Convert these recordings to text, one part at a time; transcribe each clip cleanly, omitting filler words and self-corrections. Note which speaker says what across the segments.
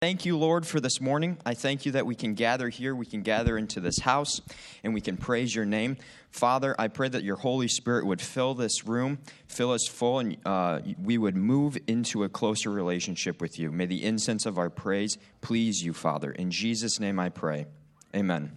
Speaker 1: Thank you, Lord, for this morning. I thank you that we can gather here, we can gather into this house, and we can praise your name. Father, I pray that your Holy Spirit would fill this room, fill us full, and we would move into a closer relationship with you. May the incense of our praise please you, Father. In Jesus' name I pray. Amen.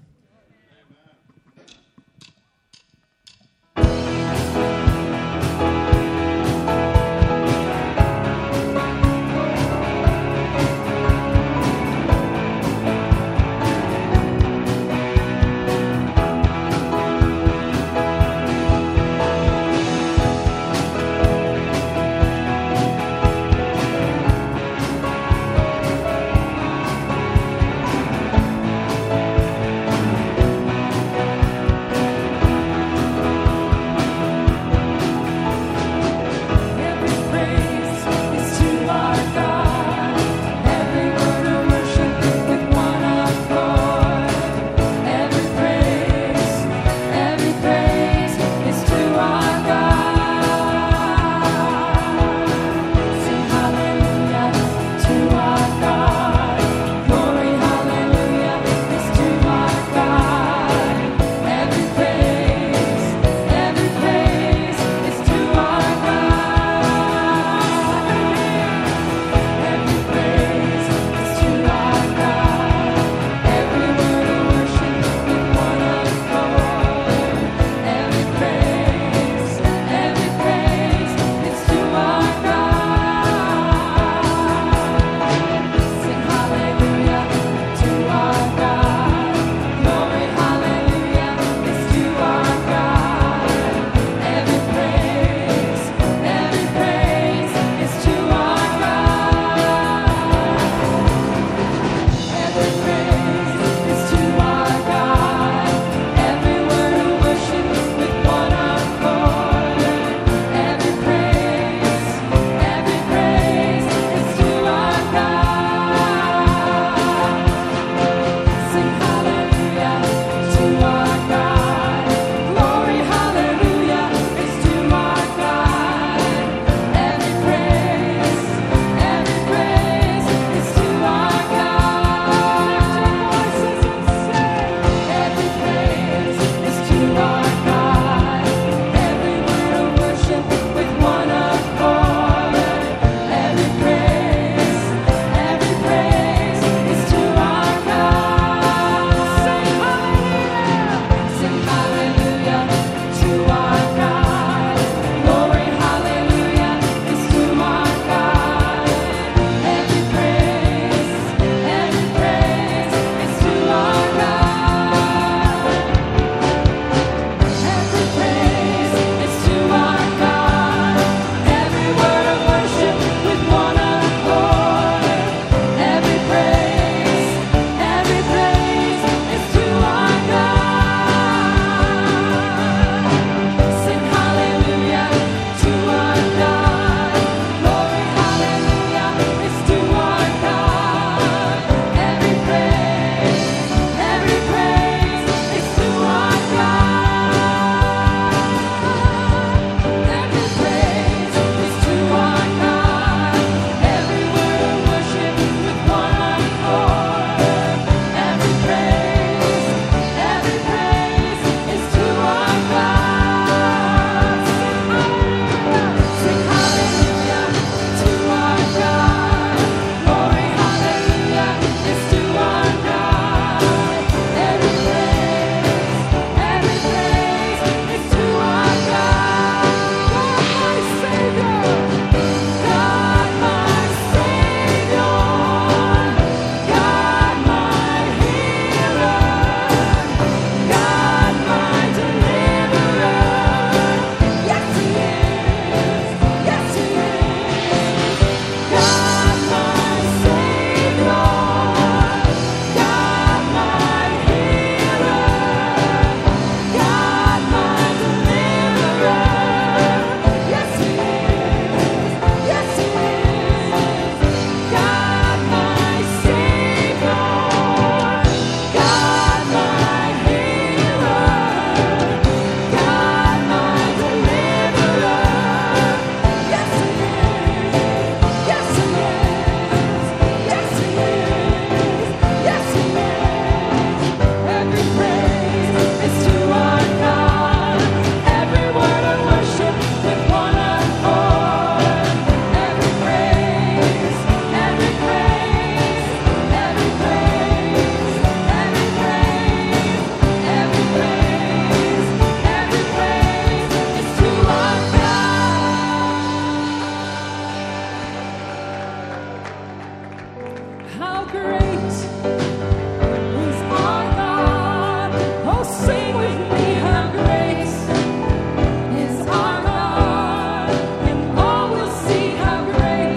Speaker 2: How great is our God? Oh, sing with me, how great is our God, and all will see how great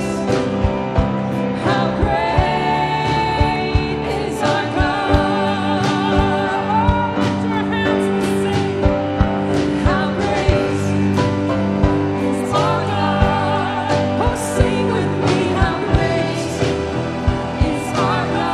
Speaker 2: is our God. Oh, lift your hands and sing, how great is our God. Oh, sing with me, how great is our God.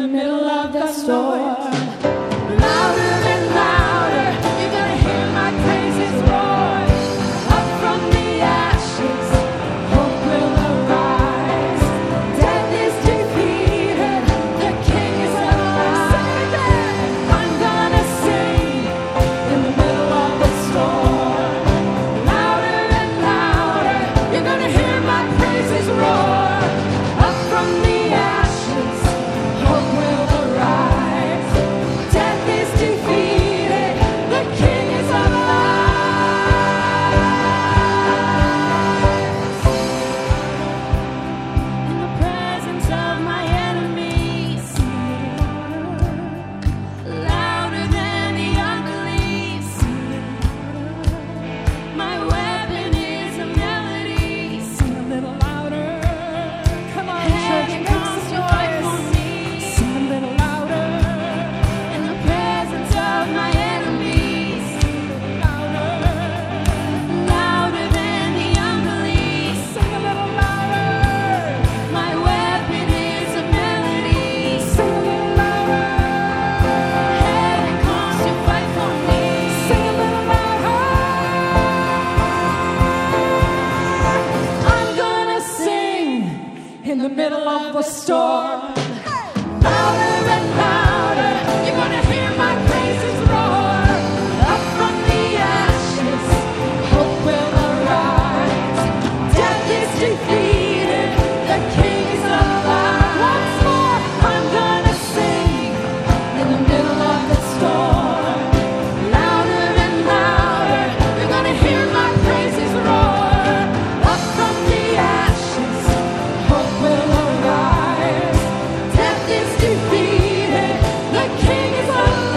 Speaker 2: the middle of the storm. Louder and louder, you're gonna hear my praises roar. Up from the ashes, hope will arise. Death is defeated, the King is alive. I'm gonna sing in the middle of the storm. Louder and louder, you're gonna hear my praises roar. Up from the ashes, hope will arise. Death is defeated, the King is alive. In the presence of my enemies, louder than the unbelief. My weapon is a melody. Sing a little louder. Come on, church, make some noise. Sing a little louder. In the presence of my enemies, louder, louder than the unbelief. Sing a little louder. My weapon is a melody. Sing a little louder. Heaven comes to fight for me. Sing a little louder. I'm gonna sing in the middle of the storm. Louder and louder, you're gonna hear my praises roar. Up from the ashes, hope will arise. Death is defeated, the King is alive. Once more, I'm gonna sing in the middle of the storm. Louder and louder, you're gonna hear my praises roar. Up from the ashes, hope will arise. Death is defeated, the King is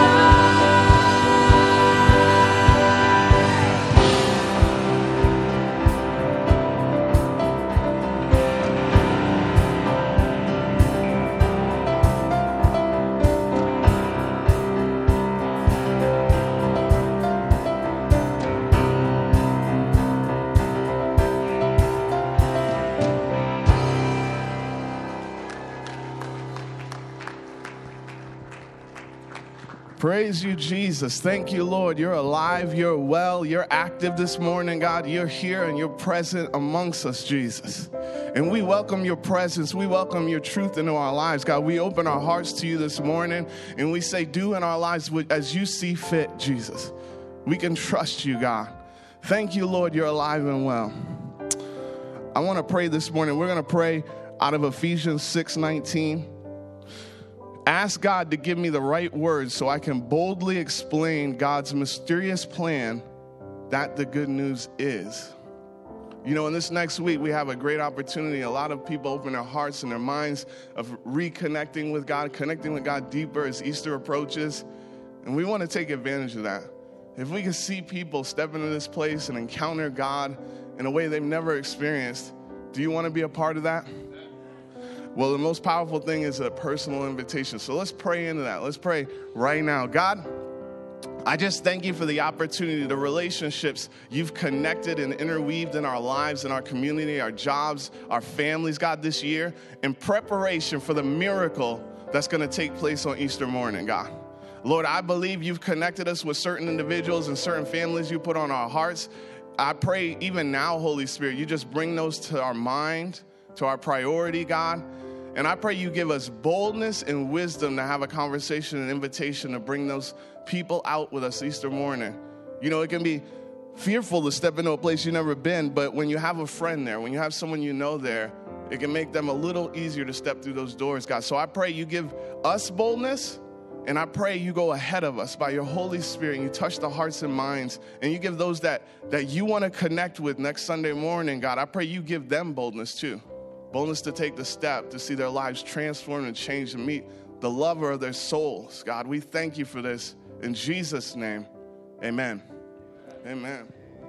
Speaker 3: Praise you, Jesus. Thank you, Lord. You're alive, you're well, you're active this morning, God. You're here and you're present amongst us, Jesus. And we welcome your presence. We welcome your truth into our lives, God. We open our hearts to you this morning and we say, do in our lives as you see fit, Jesus. We can trust you, God. Thank you, Lord. You're alive and well. I want to pray this morning. We're going to pray out of Ephesians 6:19. Ask God to give me the right words so I can boldly explain God's mysterious plan that the good news is. You know, in this next week, we have a great opportunity. A lot of people open their hearts and their minds of reconnecting with God, connecting with God deeper as Easter approaches. And we want to take advantage of that. If we can see people step into this place and encounter God in a way they've never experienced, do you want to be a part of that? Well, the most powerful thing is a personal invitation. So let's pray into that. Let's pray right now. God, I just thank you for the opportunity, the relationships you've connected and interweaved in our lives, in our community, our jobs, our families, God, this year, in preparation for the miracle that's going to take place on Easter morning, God. Lord, I believe you've connected us with certain individuals and certain families you put on our hearts. I pray even now, Holy Spirit, you just bring those to our mind, to our priority, God. And I pray you give us boldness and wisdom to have a conversation and invitation to bring those people out with us Easter morning. You know, it can be fearful to step into a place you've never been, but when you have a friend there, when you have someone you know there, it can make them a little easier to step through those doors, God. So I pray you give us boldness, and I pray you go ahead of us by your Holy Spirit, and you touch the hearts and minds, and you give those that you want to connect with next Sunday morning, God. I pray you give them boldness too. Boldness to take the step, to see their lives transformed and changed, and meet the lover of their souls. God, we thank you for this. In Jesus' name, amen. Amen.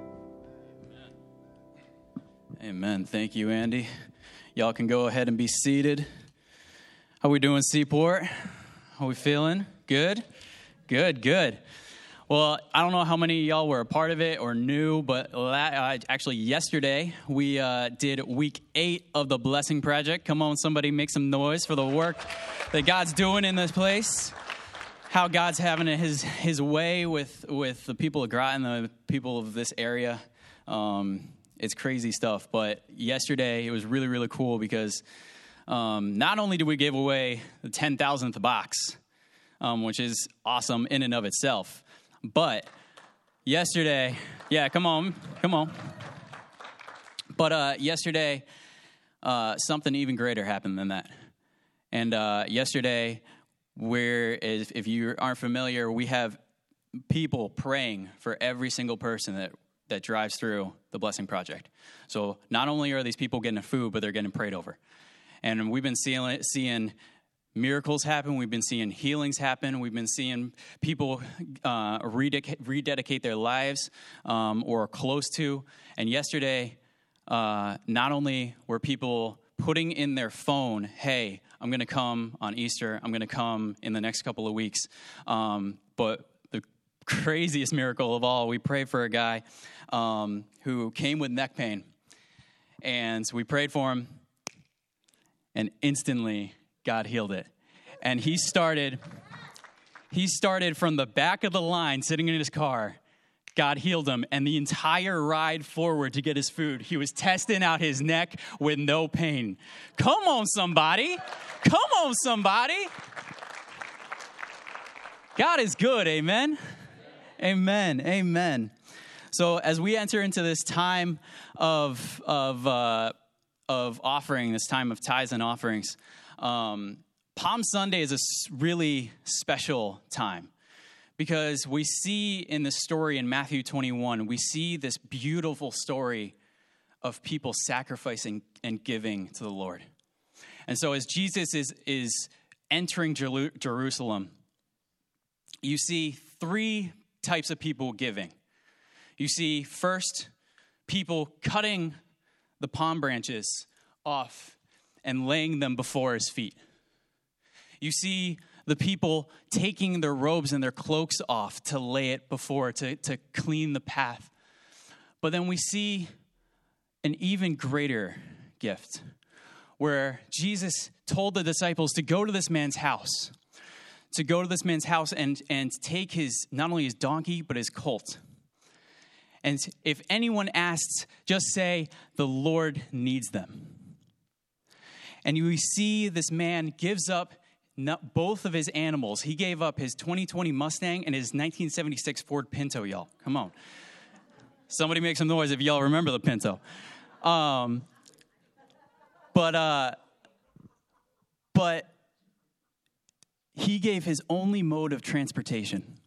Speaker 4: Amen. Thank you, Andy. Y'all can go ahead and be seated. How we doing, Seaport? How we feeling? Good? Good, good. Well, I don't know how many of y'all were a part of it or knew, but actually yesterday we did week 8 of the Blessing Project. Come on, somebody make some noise for the work that God's doing in this place. How God's having his way with the people of Groton, the people of this area. It's crazy stuff. But yesterday it was really, really cool because not only did we give away the 10,000th box, which is awesome in and of itself, but yesterday, come on. But yesterday, something even greater happened than that. And yesterday, if you aren't familiar, we have people praying for every single person that drives through the Blessing Project. So not only are these people getting food, but they're getting prayed over. And we've been seeing miracles happen. We've been seeing healings happen. We've been seeing people rededicate their lives or close to. And yesterday, not only were people putting in their phone, hey, I'm going to come on Easter. I'm going to come in the next couple of weeks. But the craziest miracle of all, we prayed for a guy who came with neck pain. And we prayed for him, and instantly God healed it. And he started from the back of the line, sitting in his car. God healed him, and the entire ride forward to get his food, he was testing out his neck with no pain. Come on, somebody. Come on, somebody. God is good, amen? Amen, amen. So as we enter into this time of offering, this time of tithes and offerings, Palm Sunday is a really special time. Because we see in the story in Matthew 21, we see this beautiful story of people sacrificing and giving to the Lord. And so as Jesus is entering Jerusalem, you see 3 types of people giving. You see, first, people cutting the palm branches off and laying them before his feet. You see the people taking their robes and their cloaks off to lay it before, to clean the path. But then we see an even greater gift, where Jesus told the disciples to go to this man's house, and take not only his donkey, but his colt. And if anyone asks, just say, the Lord needs them. And we see this man gives up both of his animals. He gave up his 2020 Mustang and his 1976 Ford Pinto, y'all. Come on. Somebody make some noise if y'all remember the Pinto. But he gave his only mode of transportation.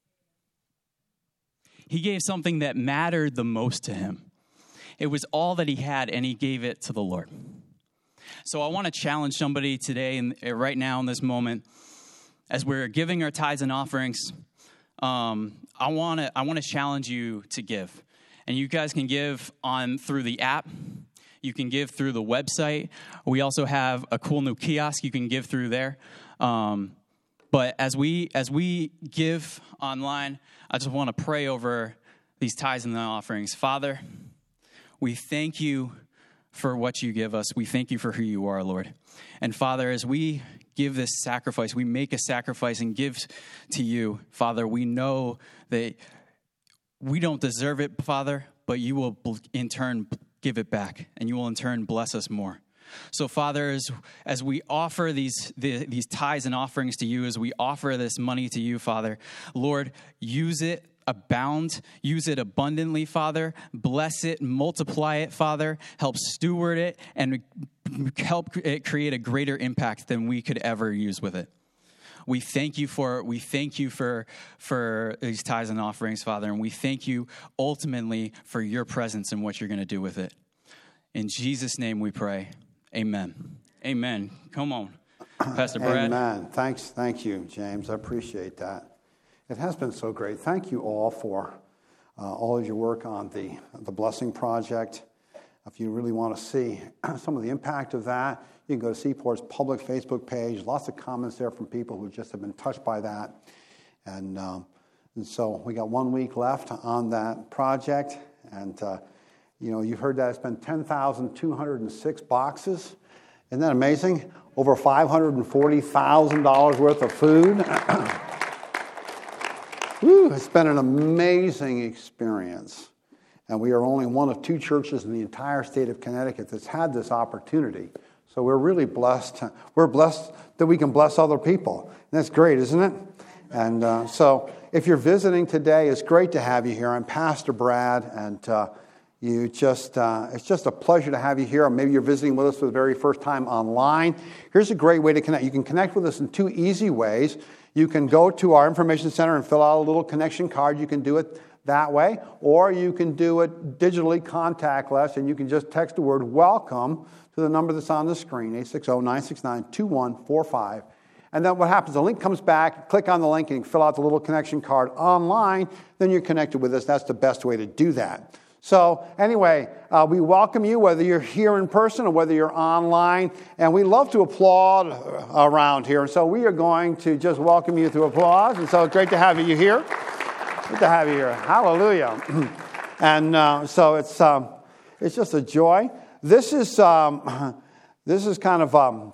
Speaker 4: He gave something that mattered the most to him. It was all that he had, and he gave it to the Lord. So I want to challenge somebody today and right now in this moment, as we're giving our tithes and offerings. I want to challenge you to give, and you guys can give through the app. You can give through the website. We also have a cool new kiosk you can give through there. But as we give online, I just want to pray over these tithes and the offerings. Father, we thank you for what you give us. We thank you for who you are, Lord. And Father, as we give this sacrifice, we make a sacrifice and give to you, Father, we know that we don't deserve it, Father, but you will in turn give it back, and you will in turn bless us more. So, Father, as we offer these tithes and offerings to you, as we offer this money to you, Father, Lord, use it abound, use it abundantly, Father, bless it, multiply it, Father, help steward it, and help it create a greater impact than we could ever use with it. We thank you for these tithes and offerings, Father, and we thank you ultimately for your presence and what you're going to do with it. In Jesus' name we pray. Amen. Amen. Come on, Pastor Brad.
Speaker 5: Amen. Thank you, James. I appreciate that. It has been so great. Thank you all for all of your work on the Blessing Project. If you really want to see some of the impact of that, you can go to Seaport's public Facebook page. Lots of comments there from people who just have been touched by that. And And so we got 1 week left on that project. And, you've heard that it's been 10,206 boxes. Isn't that amazing? Over $540,000 worth of food. Woo, it's been an amazing experience. And we are only one of 2 churches in the entire state of Connecticut that's had this opportunity. So we're really blessed. We're blessed that we can bless other people. And that's great, isn't it? And so if you're visiting today, it's great to have you here. I'm Pastor Brad, and it's just a pleasure to have you here. Or maybe you're visiting with us for the very first time online. Here's a great way to connect. You can connect with us in 2 easy ways. You can go to our information center and fill out a little connection card. You can do it that way, or you can do it digitally, contactless, and you can just text the word "welcome" to the number that's on the screen, 860-969-2145. And then what happens, the link comes back, click on the link, and you fill out the little connection card online, then you're connected with us. That's the best way to do that. So anyway, we welcome you, whether you're here in person or whether you're online, and we love to applaud around here. And so we are going to just welcome you through applause, and so it's great to have you here. Good to have you here. Hallelujah. And so it's just a joy. This is kind of a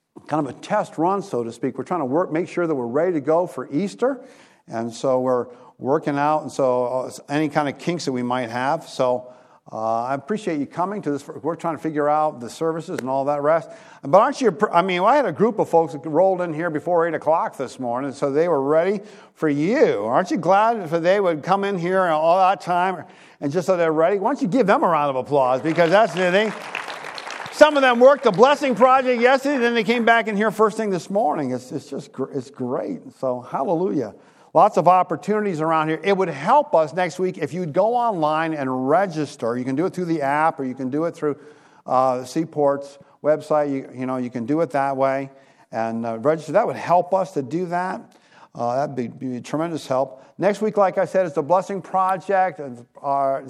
Speaker 5: test run, so to speak. We're trying to make sure that we're ready to go for Easter, and so we're working out, and so any kind of kinks that we might have. So I appreciate you coming to this. We're trying to figure out the services and all that rest. But aren't you, I had a group of folks that rolled in here before 8 o'clock this morning, so they were ready for you. Aren't you glad if they would come in here all that time and just so they're ready? Why don't you give them a round of applause, because that's the thing. Some of them worked the blessing project yesterday, then they came back in here first thing this morning. It's great. So hallelujah. Lots of opportunities around here. It would help us next week if you'd go online and register. You can do it through the app, or you can do it through Seaport's website. You can do it that way and register. That would help us to do that. That'd be a tremendous help. Next week, like I said, is the Blessing Project. It's our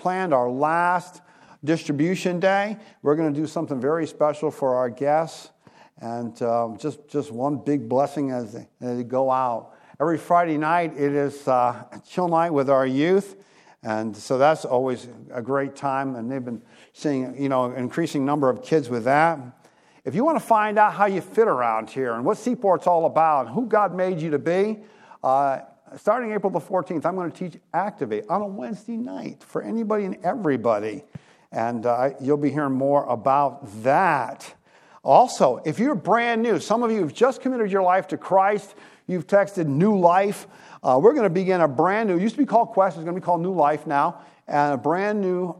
Speaker 5: last distribution day. We're going to do something very special for our guests, and just one big blessing as they go out. Every Friday night, it is chill night with our youth, and so that's always a great time, and they've been seeing, an increasing number of kids with that. If you want to find out how you fit around here and what Seaport's all about and who God made you to be, starting April the 14th, I'm going to teach Activate on a Wednesday night for anybody and everybody, and you'll be hearing more about that. Also, if you're brand new, some of you have just committed your life to Christ, you've texted New Life. We're going to begin a brand new, it used to be called Quest, it's going to be called New Life now, and a brand new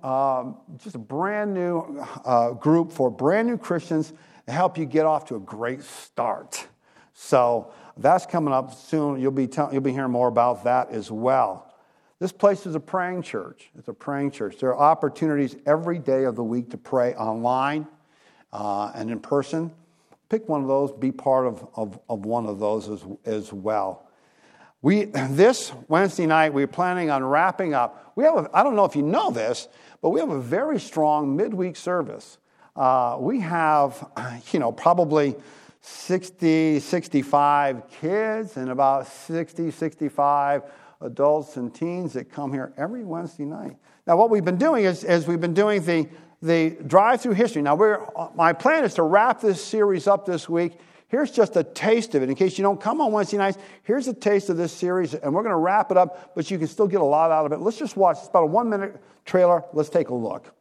Speaker 5: group for brand new Christians to help you get off to a great start. So that's coming up soon. You'll be hearing more about that as well. This place is a praying church. It's a praying church. There are opportunities every day of the week to pray online and in person. Pick one of those, be part of one of those as well. This Wednesday night, we're planning on wrapping up. I don't know if you know this, but we have a very strong midweek service. We have, probably 60, 65 kids and about 60, 65 adults and teens that come here every Wednesday night. Now, what we've been doing is we've been doing the drive-through history. Now, my plan is to wrap this series up this week. Here's just a taste of it. In case you don't come on Wednesday nights, here's a taste of this series, and we're going to wrap it up, but you can still get a lot out of it. Let's just watch. It's about a 1-minute trailer. Let's take a look.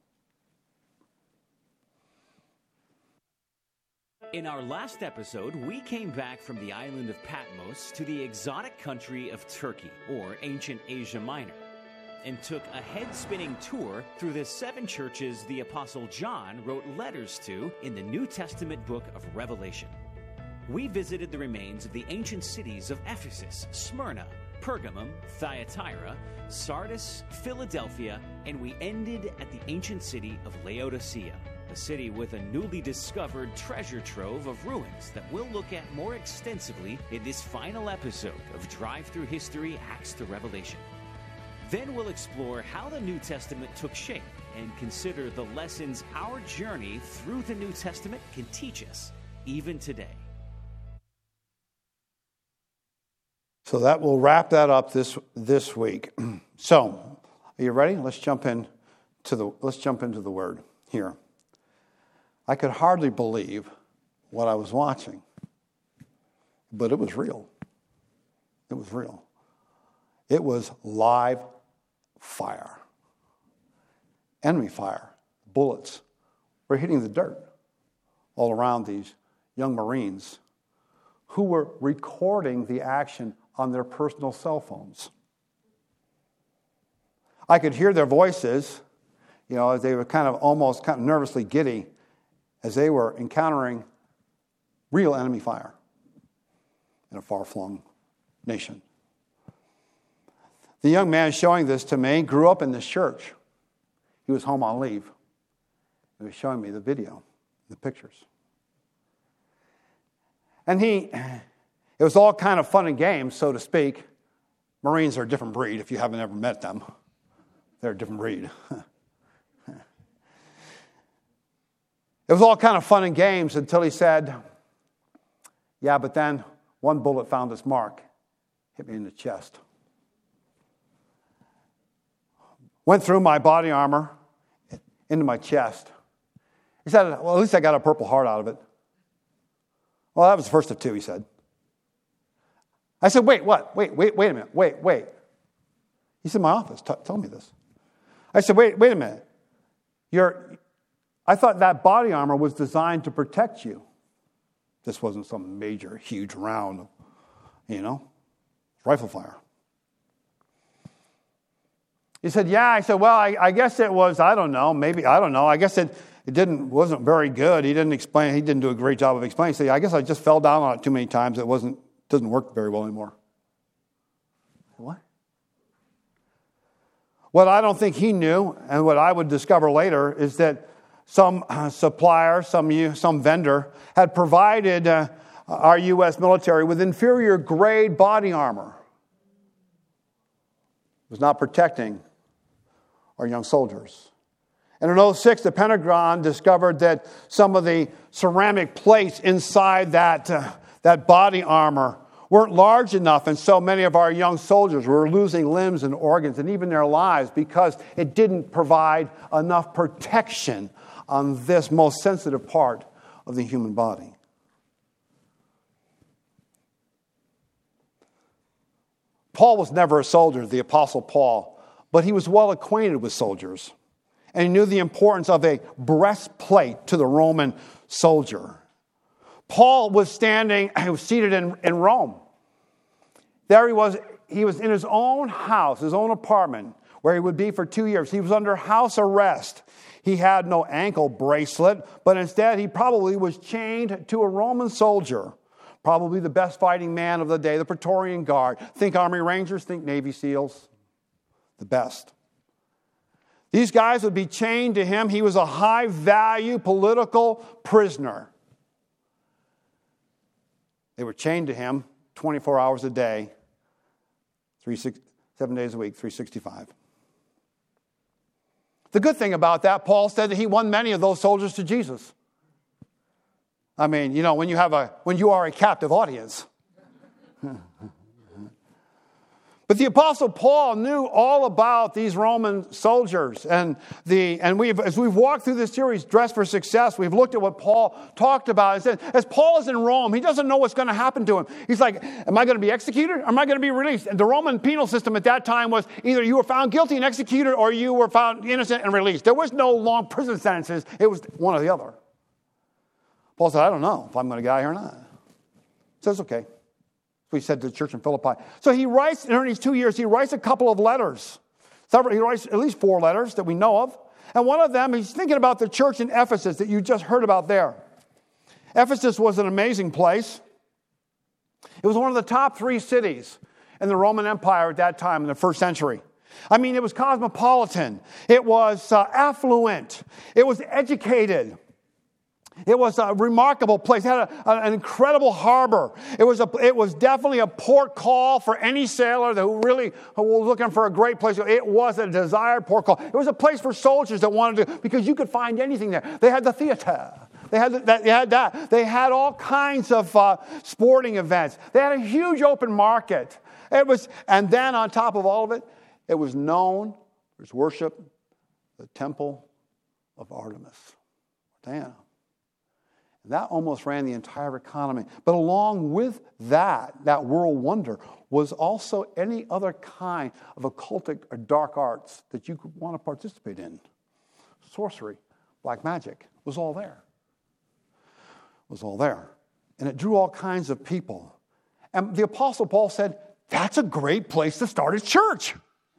Speaker 6: In our last episode, we came back from the island of Patmos to the exotic country of Turkey, or ancient Asia Minor, and took a head-spinning tour through the 7 churches the Apostle John wrote letters to in the New Testament book of Revelation. We visited the remains of the ancient cities of Ephesus, Smyrna, Pergamum, Thyatira, Sardis, Philadelphia, and we ended at the ancient city of Laodicea, a city with a newly discovered treasure trove of ruins that we'll look at more extensively in this final episode of Drive-Through History, Acts to Revelation. Then we'll explore how the New Testament took shape and consider the lessons our journey through the New Testament can teach us, even today.
Speaker 5: So that will wrap that up this week. So, are you ready? Let's jump into the Word here. I could hardly believe what I was watching, but it was real. It was real. It was live fire. Enemy fire. Bullets were hitting the dirt all around these young Marines who were recording the action on their personal cell phones. I could hear their voices, as they were kind of nervously giddy as they were encountering real enemy fire in a far-flung nation. The young man showing this to me grew up in this church. He was home on leave. He was showing me the video, the pictures. And it was all kind of fun and games, so to speak. Marines are a different breed if you haven't ever met them. They're a different breed. It was all kind of fun and games until he said, yeah, but then one bullet found its mark, hit me in the chest. Went through my body armor into my chest. He said, well, at least I got a Purple Heart out of it. Well, that was the first of two, he said. I said, wait, what? Wait a minute. Wait. He's in my office. Tell me this. I said, wait a minute. I thought that body armor was designed to protect you. This wasn't some major, huge round, rifle fire. He said, yeah. I said, well, I guess it was, I don't know. I guess it wasn't very good. He didn't explain. He didn't do a great job of explaining. He said, I guess I just fell down on it too many times. It doesn't work very well anymore. What? What I don't think he knew, and what I would discover later, is that some supplier, some vendor, had provided our U.S. military with inferior grade body armor. It was not protecting our young soldiers. And in 2006, the Pentagon discovered that some of the ceramic plates inside that body armor weren't large enough, and so many of our young soldiers were losing limbs and organs and even their lives because it didn't provide enough protection on this most sensitive part of the human body. Paul was never a soldier, the Apostle Paul, but he was well acquainted with soldiers, and he knew the importance of a breastplate to the Roman soldier. Paul was seated in Rome. There he was in his own house, his own apartment, where he would be for 2 years. He was under house arrest. He had no ankle bracelet, but instead he probably was chained to a Roman soldier, probably the best fighting man of the day, the Praetorian Guard. Think Army Rangers, think Navy SEALs, the best. These guys would be chained to him. He was a high-value political prisoner. They were chained to him 24 hours a day, 7 days a week, 365. The good thing about that, Paul said that he won many of those soldiers to Jesus. I mean, when you are a captive audience. But the Apostle Paul knew all about these Roman soldiers, as we've walked through this series, Dress for Success, we've looked at what Paul talked about. And said, as Paul is in Rome, he doesn't know what's going to happen to him. He's like, am I going to be executed or am I going to be released? And the Roman penal system at that time was either you were found guilty and executed or you were found innocent and released. There was no long prison sentences. It was one or the other. Paul said, I don't know if I'm going to get out here or not. He says, okay. So he said to the church in Philippi. So he writes, during these 2 years, he writes a couple of letters. He writes at least 4 letters that we know of. And one of them, he's thinking about the church in Ephesus that you just heard about there. Ephesus was an amazing place. It was one of the top 3 cities in the Roman Empire at that time in the first century. I mean, it was cosmopolitan. It was affluent. It was educated. It was a remarkable place. It had an incredible harbor. It was definitely a port call for any sailor who was looking for a great place. It was a desired port call. It was a place for soldiers that wanted to, because you could find anything there. They had the theater. They had that. They had all kinds of sporting events. They had a huge open market. And then on top of all of it, it was known, there's worship, the temple of Artemis, Diana. And that almost ran the entire economy. But along with that world wonder, was also any other kind of occultic or dark arts that you could want to participate in. Sorcery, black magic, was all there. Was all there. And it drew all kinds of people. And the Apostle Paul said, that's a great place to start a church.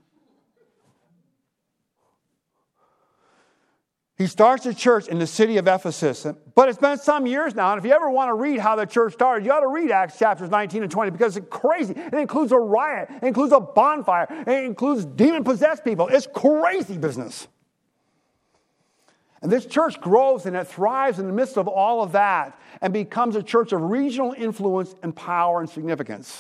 Speaker 5: He starts a church in the city of Ephesus. But it's been some years now, and if you ever want to read how the church started, you ought to read Acts chapters 19 and 20 because it's crazy. It includes a riot. It includes a bonfire. It includes demon-possessed people. It's crazy business. And this church grows and it thrives in the midst of all of that and becomes a church of regional influence and power and significance.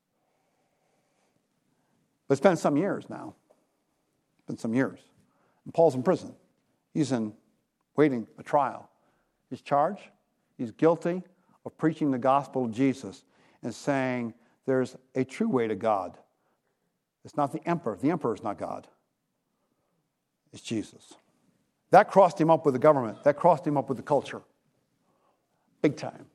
Speaker 5: But it's been some years now. It's been some years. And Paul's in prison. He's waiting a trial. His charge, he's guilty of preaching the gospel of Jesus and saying there's a true way to God. It's not the emperor. The emperor is not God. It's Jesus. That crossed him up with the government. That crossed him up with the culture. Big time.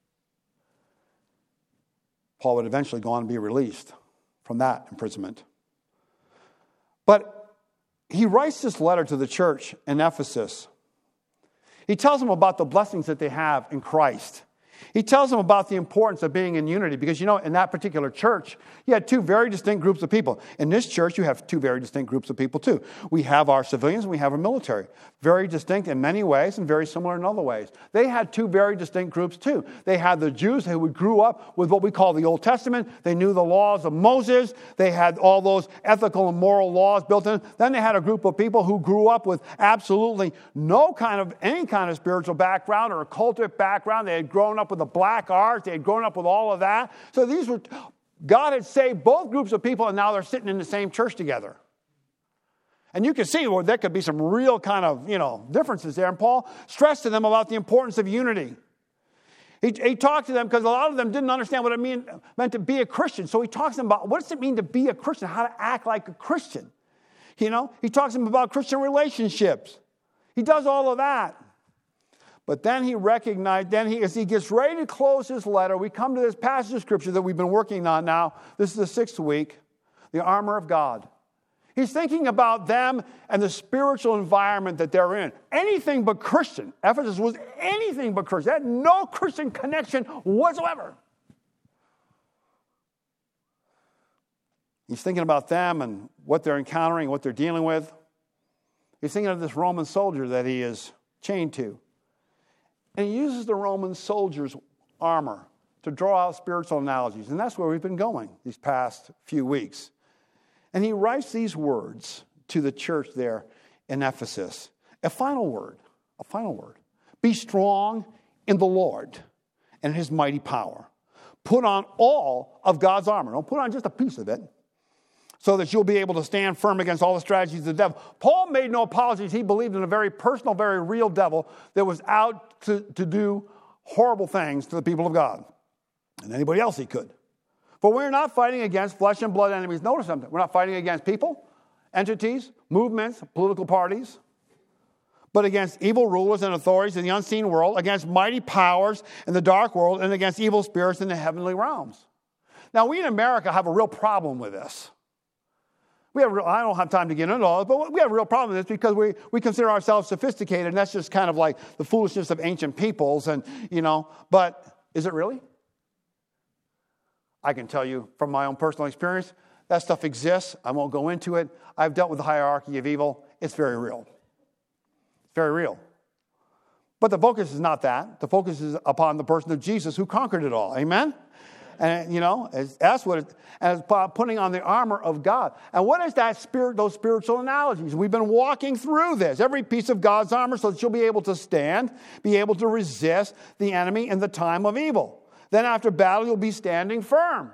Speaker 5: Paul would eventually go on to be released from that imprisonment. But he writes this letter to the church in Ephesus. He tells them about the blessings that they have in Christ. He tells them about the importance of being in unity because, in that particular church, you had two very distinct groups of people. In this church, you have two very distinct groups of people, too. We have our civilians and we have our military. Very distinct in many ways and very similar in other ways. They had two very distinct groups, too. They had the Jews who grew up with what we call the Old Testament. They knew the laws of Moses. They had all those ethical and moral laws built in. Then they had a group of people who grew up with absolutely any kind of spiritual background or occultic background. They had grown up with the black arts. They had grown up with all of that. So God had saved both groups of people, and now they're sitting in the same church together. And you can see where there could be some real kind of, differences there. And Paul stressed to them about the importance of unity. He talked to them because a lot of them didn't understand what it meant to be a Christian. So he talks to them about what does it mean to be a Christian, how to act like a Christian. He talks to them about Christian relationships. He does all of that. But then he recognized, as he gets ready to close his letter, we come to this passage of Scripture that we've been working on now. This is the 6th week, the armor of God. He's thinking about them and the spiritual environment that they're in. Anything but Christian. Ephesus was anything but Christian. It had no Christian connection whatsoever. He's thinking about them and what they're encountering, what they're dealing with. He's thinking of this Roman soldier that he is chained to. And he uses the Roman soldier's armor to draw out spiritual analogies. And that's where we've been going these past few weeks. And he writes these words to the church there in Ephesus. A final word. Be strong in the Lord and his mighty power. Put on all of God's armor. Don't put on just a piece of it, so that you'll be able to stand firm against all the strategies of the devil. Paul made no apologies. He believed in a very personal, very real devil that was out to do horrible things to the people of God and anybody else he could. For we're not fighting against flesh and blood enemies. Notice something. We're not fighting against people, entities, movements, political parties, but against evil rulers and authorities in the unseen world, against mighty powers in the dark world, and against evil spirits in the heavenly realms. Now, we in America have a real problem with this. I don't have time to get into all it, but we have a real problem with this because we consider ourselves sophisticated, and that's just kind of like the foolishness of ancient peoples, but is it really? I can tell you from my own personal experience, that stuff exists. I won't go into it. I've dealt with the hierarchy of evil. It's very real. It's very real. But the focus is not that. The focus is upon the person of Jesus who conquered it all. Amen? And, that's what it's putting on the armor of God. And what is that those spiritual analogies? We've been walking through this. Every piece of God's armor so that you'll be able to stand, be able to resist the enemy in the time of evil. Then after battle, you'll be standing firm.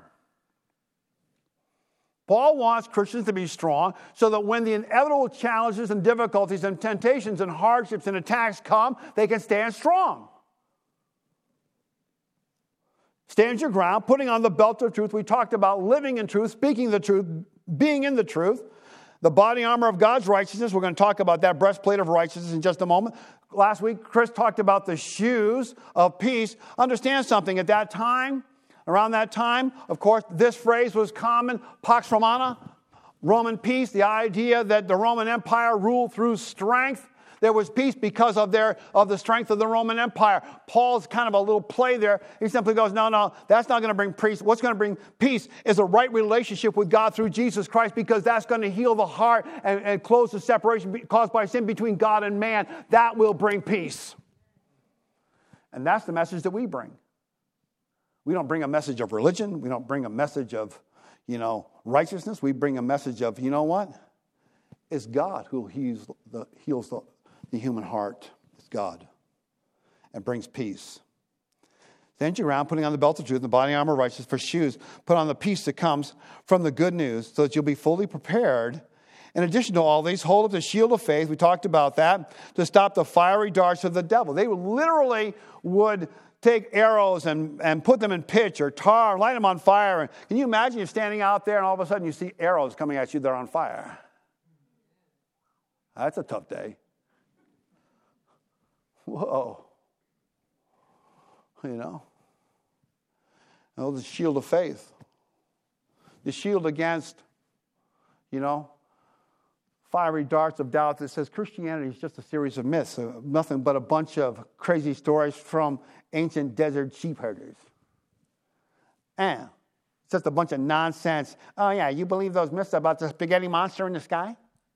Speaker 5: Paul wants Christians to be strong so that when the inevitable challenges and difficulties and temptations and hardships and attacks come, they can stand strong. Stand your ground, putting on the belt of truth. We talked about living in truth, speaking the truth, being in the truth. The body armor of God's righteousness. We're going to talk about that breastplate of righteousness in just a moment. Last week, Chris talked about the shoes of peace. Understand something. At that time, around that time, of course, this phrase was common, Pax Romana, Roman peace, the idea that the Roman Empire ruled through strength. There was peace because of the strength of the Roman Empire. Paul's kind of a little play there. He simply goes, no, that's not going to bring peace. What's going to bring peace is a right relationship with God through Jesus Christ, because that's going to heal the heart and close the separation caused by sin between God and man. That will bring peace. And that's the message that we bring. We don't bring a message of religion. We don't bring a message of, righteousness. We bring a message of, you know what? It's God who heals the human heart. It's God. And brings peace. Stand your ground, putting on the belt of truth and the body armor of righteousness. For shoes, put on the peace that comes from the good news, so that you'll be fully prepared. In addition to all these, hold up the shield of faith. We talked about that, to stop the fiery darts of the devil. They literally would take arrows and put them in pitch or tar, light them on fire. Can you imagine you're standing out there and all of a sudden you see arrows coming at you that are on fire? That's a tough day. Whoa. The shield of faith. The shield against, fiery darts of doubt that says Christianity is just a series of myths, nothing but a bunch of crazy stories from ancient desert sheep herders. And it's just a bunch of nonsense. Oh, yeah, you believe those myths about the spaghetti monster in the sky?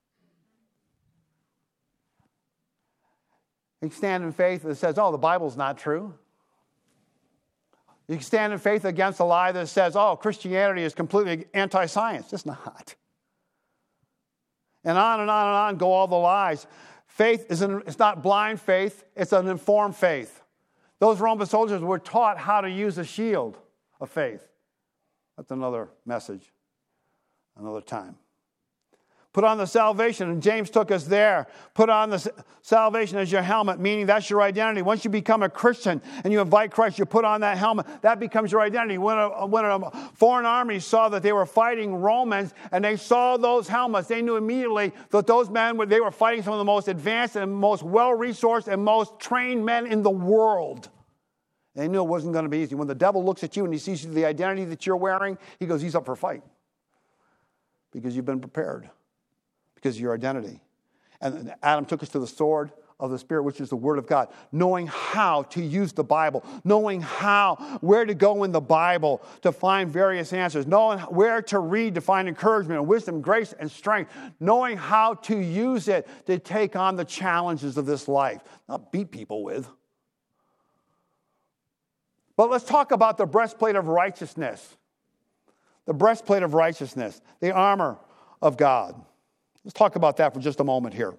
Speaker 5: You can stand in faith that says, the Bible's not true. You can stand in faith against a lie that says, Christianity is completely anti-science. It's not. And on and on and on go all the lies. Faith it's not blind faith, it's an informed faith. Those Roman soldiers were taught how to use a shield of faith. That's another message, another time. Put on the salvation, and James took us there. Put on the salvation as your helmet, meaning that's your identity. Once you become a Christian and you invite Christ, you put on that helmet. That becomes your identity. When a foreign army saw that they were fighting Romans and they saw those helmets, they knew immediately that those men, they were fighting some of the most advanced and most well-resourced and most trained men in the world. They knew it wasn't going to be easy. When the devil looks at you and he sees the identity that you're wearing, he goes, he's up for a fight. Because you've been prepared. Because of your identity. And Adam took us to the sword of the Spirit, which is the Word of God. Knowing how to use the Bible. Knowing where to go in the Bible to find various answers. Knowing where to read to find encouragement and wisdom, grace and strength. Knowing how to use it to take on the challenges of this life. Not beat people with. But let's talk about the breastplate of righteousness. The breastplate of righteousness. The armor of God. Let's talk about that for just a moment here.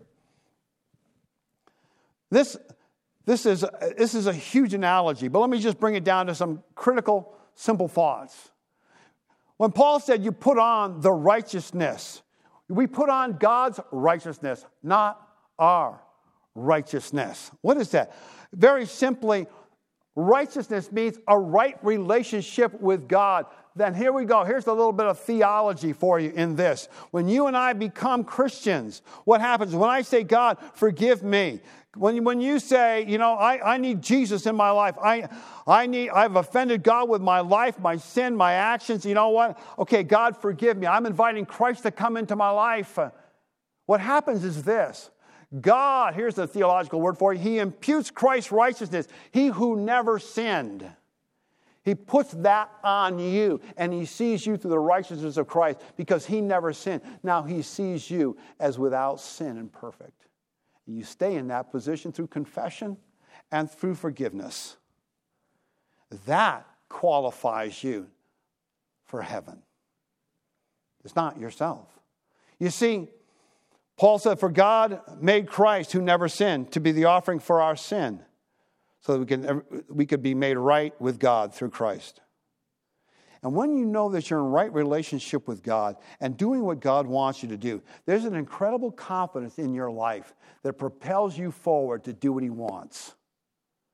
Speaker 5: This is a huge analogy, but let me just bring it down to some critical, simple thoughts. When Paul said you put on the righteousness, we put on God's righteousness, not our righteousness. What is that? Very simply, righteousness means a right relationship with God. Then here we go. Here's a little bit of theology for you in this. When you and I become Christians, what happens? When I say, God, forgive me. When you say, I need Jesus in my life. I've offended God with my life, my sin, my actions. You know what? Okay, God, forgive me. I'm inviting Christ to come into my life. What happens is this. God, here's the theological word for you. He imputes Christ's righteousness. He who never sinned. He puts that on you, and he sees you through the righteousness of Christ because he never sinned. Now he sees you as without sin and perfect. You stay in that position through confession and through forgiveness. That qualifies you for heaven. It's not yourself. You see, Paul said, for God made Christ, who never sinned, to be the offering for our sin, so that we could be made right with God through Christ. And when you know that you're in right relationship with God and doing what God wants you to do, there's an incredible confidence in your life that propels you forward to do what he wants.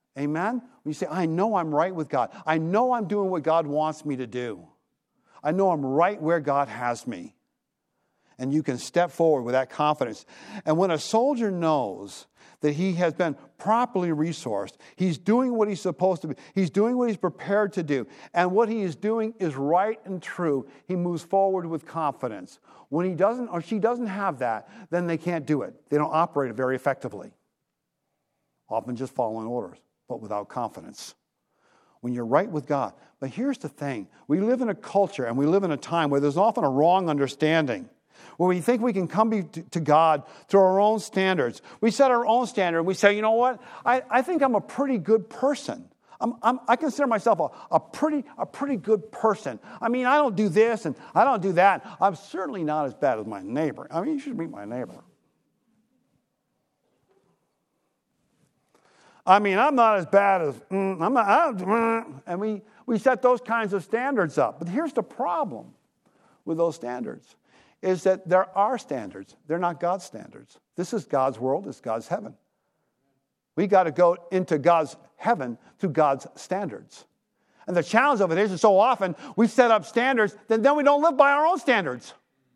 Speaker 5: Amen? When you say, I know I'm right with God. I know I'm doing what God wants me to do. I know I'm right where God has me. And you can step forward with that confidence. And when a soldier knows that he has been properly resourced, he's doing what he's supposed to be, he's doing what he's prepared to do, and what he is doing is right and true, he moves forward with confidence. When he doesn't or she doesn't have that, then they can't do it. They don't operate very effectively. Often just following orders, but without confidence. When you're right with God. But here's the thing. We live in a culture and we live in a time where there's often a wrong understanding. Where we think we can come to God through our own standards. We set our own standard and we say, you know what? I think I'm a pretty good person. I consider myself a pretty good person. I mean, I don't do this and I don't do that. I'm certainly not as bad as my neighbor. I mean, you should meet my neighbor. I mean, I'm not as bad as, and we set those kinds of standards up. But here's the problem with those standards, is that there are standards. They're not God's standards. This is God's world. It's God's heaven. We got to go into God's heaven through God's standards. And the challenge of it is that so often we set up standards, then we don't live by our own standards.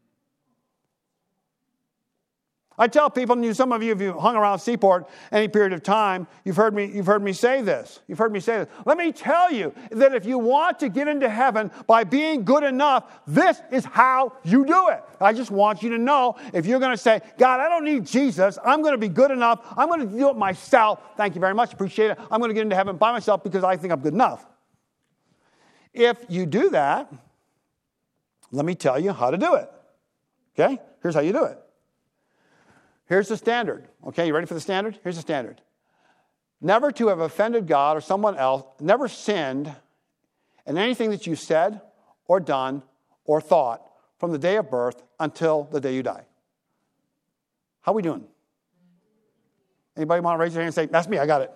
Speaker 5: I tell people, and some of you, if you've hung around Seaport any period of time, you've heard me say this. You've heard me say this. Let me tell you that if you want to get into heaven by being good enough, this is how you do it. I just want you to know, if you're going to say, God, I don't need Jesus. I'm going to be good enough. I'm going to do it myself. Thank you very much. Appreciate it. I'm going to get into heaven by myself because I think I'm good enough. If you do that, let me tell you how to do it. Okay? Here's how you do it. Here's the standard. Okay, you ready for the standard? Here's the standard. Never to have offended God or someone else, never sinned in anything that you said or done or thought from the day of birth until the day you die. How are we doing? Anybody want to raise their hand and say, that's me, I got it.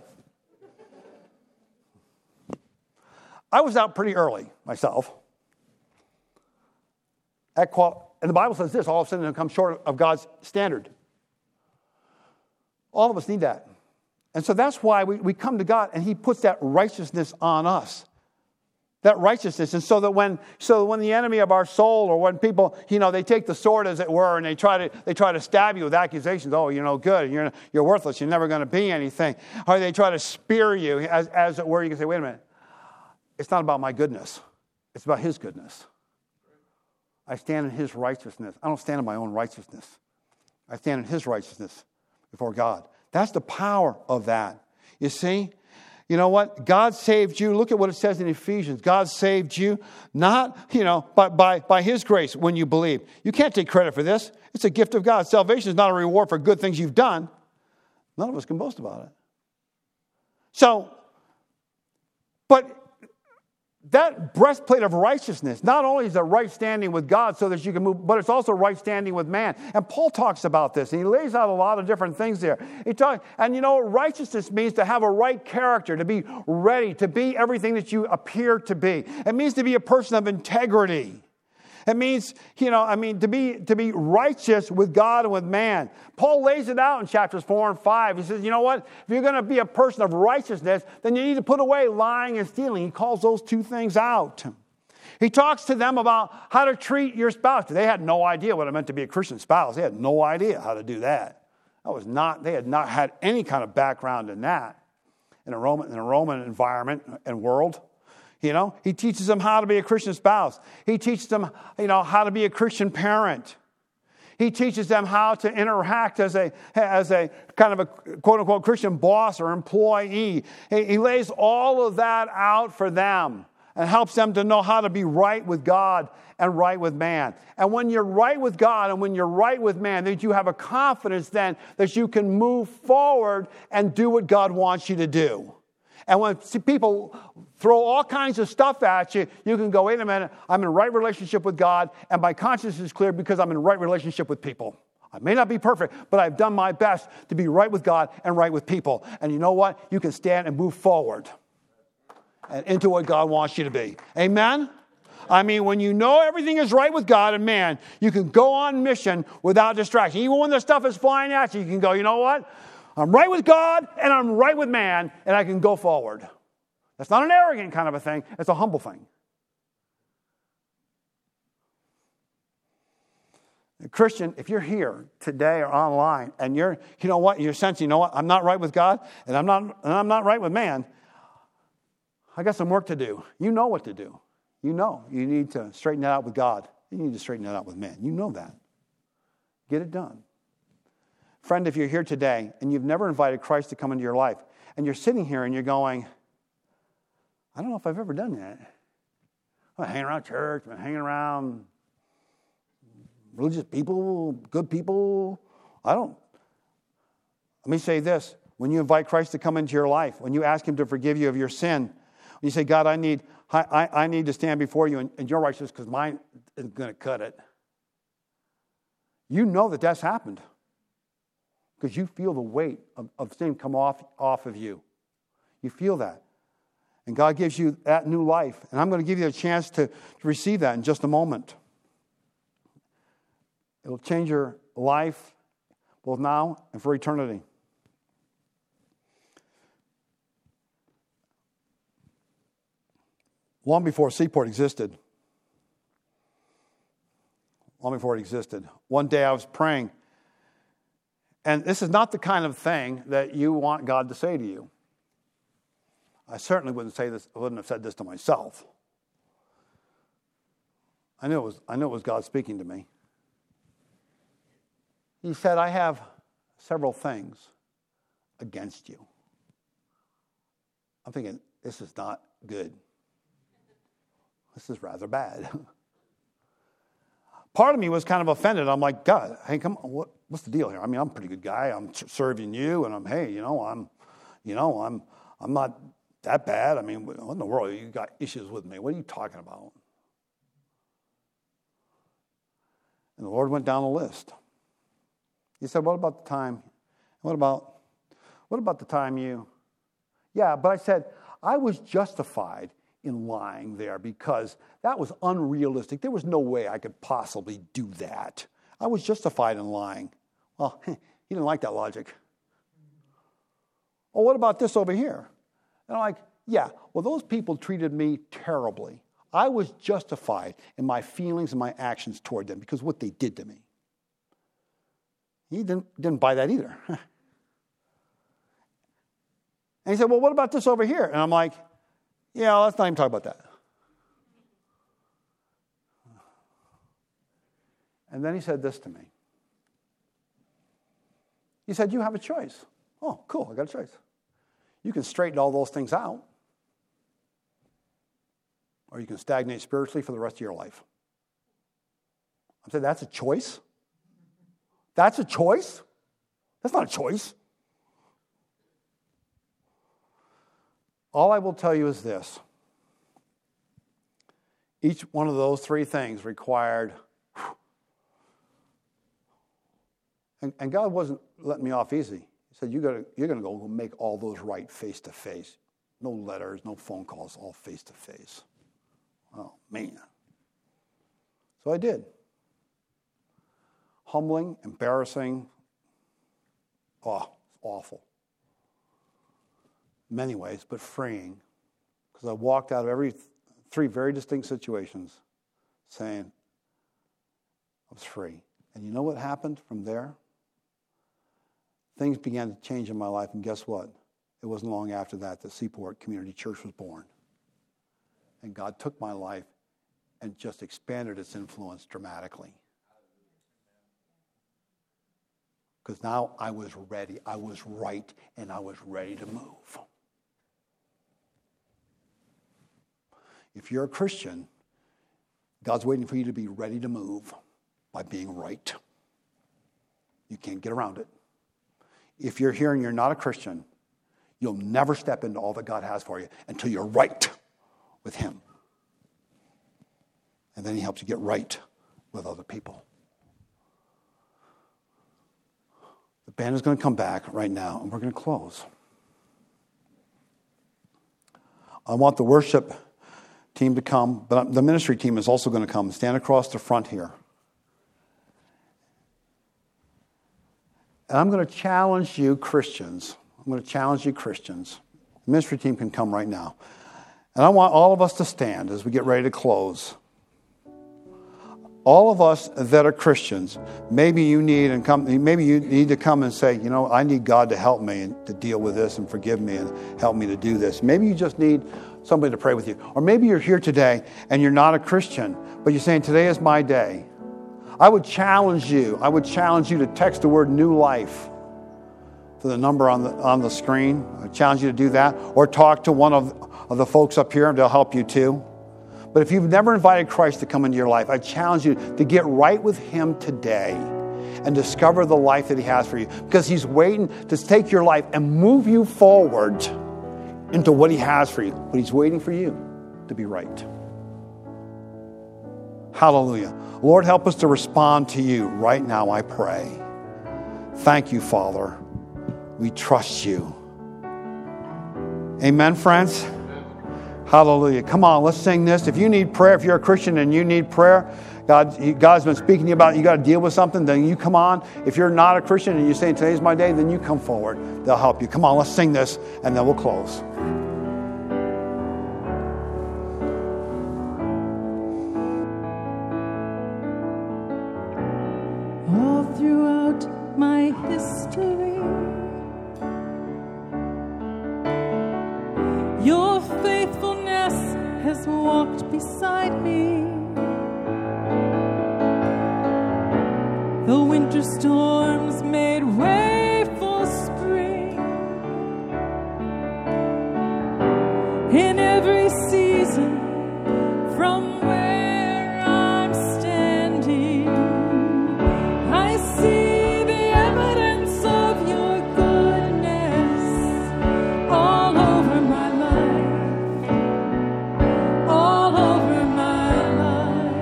Speaker 5: I was out pretty early myself. And the Bible says this, all of a sudden it comes short of God's standard. All of us need that. And so that's why we come to God and he puts that righteousness on us. That righteousness. And so that when the enemy of our soul, or when people, they take the sword as it were and they try to stab you with accusations, oh, you're no good, you're worthless, you're never going to be anything. Or they try to spear you as it were, you can say, wait a minute. It's not about my goodness. It's about his goodness. I stand in his righteousness. I don't stand in my own righteousness. I stand in his righteousness before God. That's the power of that. You see? You know what? God saved you. Look at what it says in Ephesians. God saved you not, by his grace when you believe. You can't take credit for this. It's a gift of God. Salvation is not a reward for good things you've done. None of us can boast about it. But that breastplate of righteousness, not only is it right standing with God so that you can move, but it's also right standing with man. And Paul talks about this, and he lays out a lot of different things there. Righteousness means to have a right character, to be ready, to be everything that you appear to be. It means to be a person of integrity. It means, to be righteous with God and with man. Paul lays it out in chapters 4 and 5. He says, you know what? If you're going to be a person of righteousness, then you need to put away lying and stealing. He calls those two things out. He talks to them about how to treat your spouse. They had no idea what it meant to be a Christian spouse. They had no idea how to do that. They had not had any kind of background in that, in a Roman environment and world. He teaches them how to be a Christian spouse. He teaches them, how to be a Christian parent. He teaches them how to interact as a kind of a quote-unquote Christian boss or employee. He lays all of that out for them and helps them to know how to be right with God and right with man. And when you're right with God and when you're right with man, that you have a confidence then that you can move forward and do what God wants you to do. And when people throw all kinds of stuff at you, you can go, wait a minute, I'm in right relationship with God, and my conscience is clear because I'm in right relationship with people. I may not be perfect, but I've done my best to be right with God and right with people. And you know what? You can stand and move forward and into what God wants you to be. Amen? When you know everything is right with God and man, you can go on mission without distraction. Even when the stuff is flying at you, you can go, you know what? I'm right with God and I'm right with man, and I can go forward. That's not an arrogant kind of a thing. It's a humble thing. Christian, if you're here today or online and you're sensing, I'm not right with God and I'm not right with man, I got some work to do. You know what to do. You know you need to straighten that out with God. You need to straighten that out with man. You know that. Get it done. Friend, if you're here today and you've never invited Christ to come into your life, and you're sitting here and you're going, I don't know if I've ever done that. I'm hanging around church, I'm hanging around religious people, good people. Let me say this. When you invite Christ to come into your life, when you ask him to forgive you of your sin, when you say, God, I need to stand before you and you're righteous because mine isn't going to cut it. You know that that's happened because you feel the weight of sin come off of you. You feel that. And God gives you that new life. And I'm going to give you a chance to receive that in just a moment. It'll change your life both now and for eternity. Long before Seaport existed, one day I was praying, and this is not the kind of thing that you want God to say to you. I certainly wouldn't have said this to myself. I knew it was God speaking to me. He said, I have several things against you. I'm thinking, this is not good. This is rather bad. Part of me was kind of offended. I'm like, God, hey, come on, what's the deal here? I mean, I'm a pretty good guy. I'm serving you, and I'm not that bad. I mean, what in the world? You got issues with me. What are you talking about? And the Lord went down the list. He said, what about the time you? Yeah, but I said, I was justified in lying there because that was unrealistic. There was no way I could possibly do that. I was justified in lying. Well, he didn't like that logic. Oh, what about this over here? And I'm like, yeah, well, those people treated me terribly. I was justified in my feelings and my actions toward them because of what they did to me. He didn't buy that either. And he said, well, what about this over here? And I'm like, yeah, let's not even talk about that. And then he said this to me. He said, you have a choice. Oh, cool, I got a choice. You can straighten all those things out, or you can stagnate spiritually for the rest of your life. I said, that's a choice? That's a choice? That's not a choice. All I will tell you is this. Each one of those three things required, and God wasn't letting me off easy. He said, you're going to go make all those right face to face. No letters, no phone calls, all face to face. Oh, man. So I did. Humbling, embarrassing. Oh, it's awful. In many ways, but freeing. Because I walked out of every three very distinct situations saying I was free. And you know what happened from there? Things began to change in my life, and guess what? It wasn't long after that Seaport Community Church was born. And God took my life and just expanded its influence dramatically. Because now I was ready, I was right, and I was ready to move. If you're a Christian, God's waiting for you to be ready to move by being right. You can't get around it. If you're here and you're not a Christian, you'll never step into all that God has for you until you're right with Him. And then He helps you get right with other people. The band is going to come back right now, and we're going to close. I want the worship team to come, but the ministry team is also going to come. Stand across the front here. And I'm going to challenge you Christians. The ministry team can come right now. And I want all of us to stand as we get ready to close. All of us that are Christians, maybe you need to come and say, I need God to help me and to deal with this and forgive me and help me to do this. Maybe you just need somebody to pray with you. Or maybe you're here today and you're not a Christian, but you're saying, today is my day. I would challenge you to text the word new life to the number on the screen. I challenge you to do that. Or talk to one of the folks up here and they'll help you too. But if you've never invited Christ to come into your life, I challenge you to get right with Him today and discover the life that He has for you. Because He's waiting to take your life and move you forward into what He has for you. But He's waiting for you to be right. Hallelujah. Lord, help us to respond to You right now, I pray. Thank You, Father. We trust You. Amen, friends? Hallelujah. Come on, let's sing this. If you need prayer, if you're a Christian and you need prayer, God's been speaking to you about you got to deal with something, then you come on. If you're not a Christian and you're saying today's my day, then you come forward. They'll help you. Come on, let's sing this and then we'll close.
Speaker 2: All throughout my history, Your faithfulness has walked beside me. The winter storms made way for spring. In every season, from where I'm standing, I see the evidence of Your goodness all over my life, all over my life.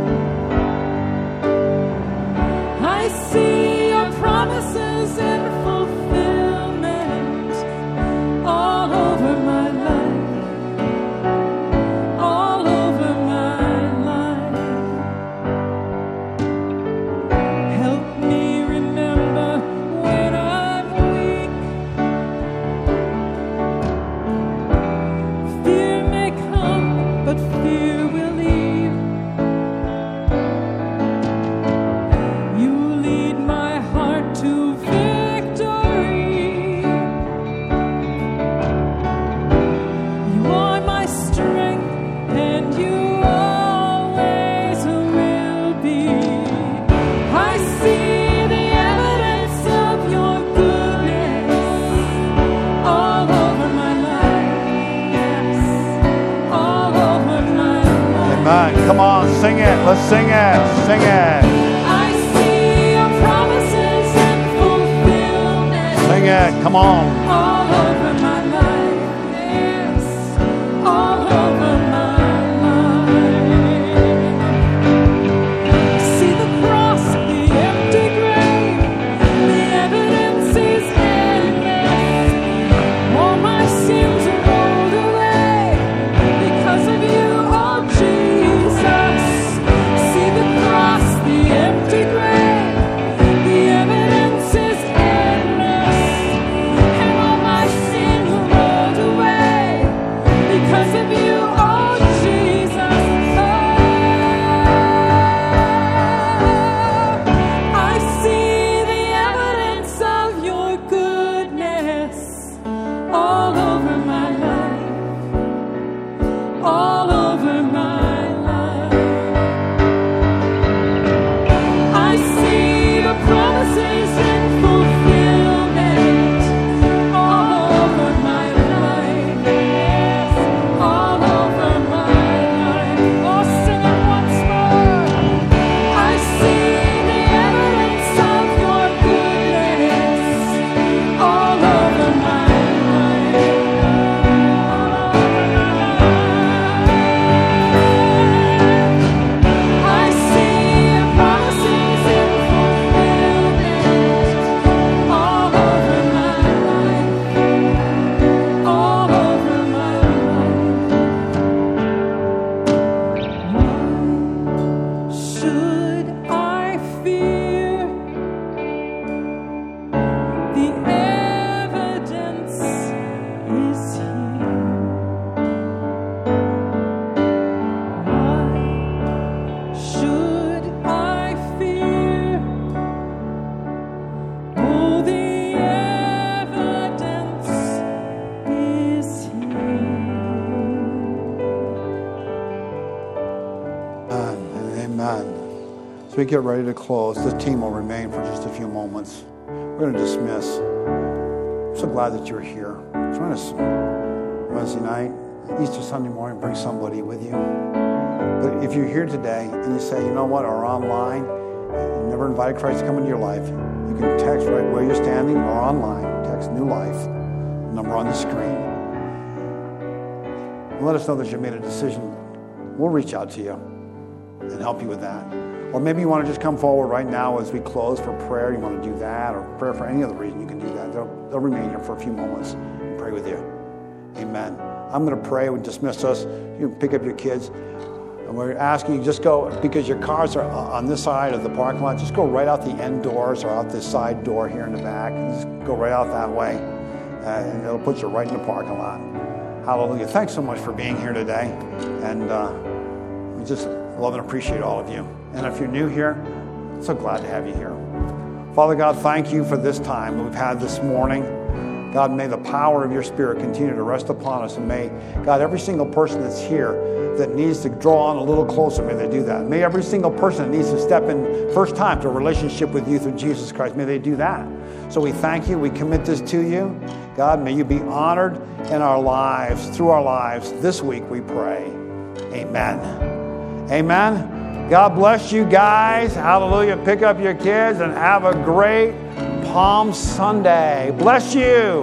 Speaker 2: I see Your promises in fulfillment all over my life, all over my life. Help me remember when I'm weak. Fear may come, but fear will leave. You lead my heart to victory. You are my strength, and You always will be. I see the evidence of Your goodness all over my life, yes, all over my life.
Speaker 5: Amen. Come on, sing it. Let's sing it. Sing it.
Speaker 2: I see Your promises and fulfillment
Speaker 5: Sing it. Come on.
Speaker 2: all over my life, yes, all over my life. See the cross, the empty grave, the evidence is endless. All my sins are rolled away because of You, oh Jesus. See the cross, the empty grave, the evidence is endless. And all my
Speaker 5: Amen. So we get ready to close. This team will remain for just a few moments. We're going to dismiss. I'm so glad that you're here. Join us Wednesday night, Easter Sunday morning. Bring somebody with you. But if you're here today and you say, you know what, or online, you never invited Christ to come into your life, you can text right where you're standing or online. Text New Life, number on the screen. And let us know that you made a decision. We'll reach out to you and help you with that. Or maybe you want to just come forward right now as we close for prayer. You want to do that, or prayer for any other reason, you can do that. They'll remain here for a few moments and pray with you. Amen. I'm going to pray. We dismiss us. You can pick up your kids. And we're asking you, just go, because your cars are on this side of the parking lot, just go right out the end doors or out this side door here in the back. And just go right out that way. And it'll put you right in the parking lot. Hallelujah. Thanks so much for being here today. And we just love and appreciate all of you. And if you're new here, so glad to have you here. Father God, thank you for this time that we've had this morning. God, may the power of your Spirit continue to rest upon us. And may, God, every single person that's here that needs to draw on a little closer, may they do that. May every single person that needs to step in first time to a relationship with you through Jesus Christ, may they do that. So we thank you. We commit this to you. God, may you be honored in our lives, through our lives. This week we pray. Amen. Amen. God bless you guys. Hallelujah. Pick up your kids and have a great Palm Sunday. Bless you.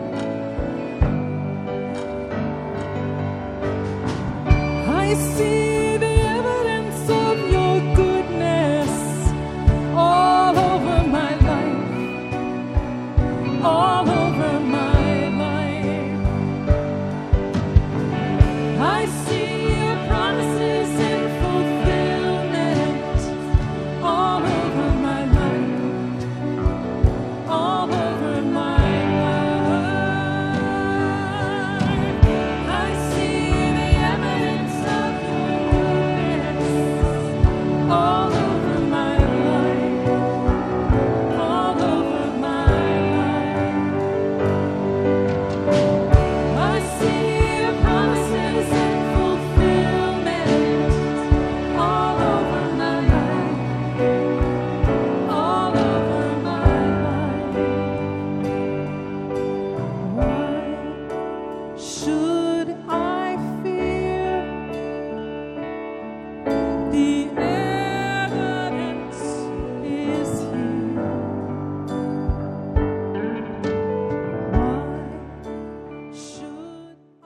Speaker 2: I see